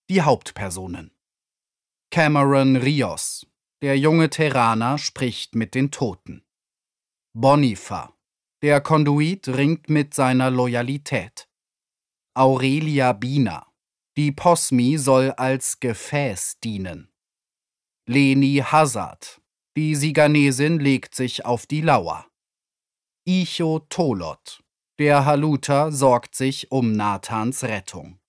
Die Hauptpersonen: Cameron Rios, der junge Terraner, spricht mit den Toten. Bonifa, der Konduit, ringt mit seiner Loyalität. Aurelia Bina, die Posmi soll als Gefäß dienen. Leni Hazard, die Siganesin, legt sich auf die Lauer. Icho Tolot, der Haluter, sorgt sich um Nathans Rettung.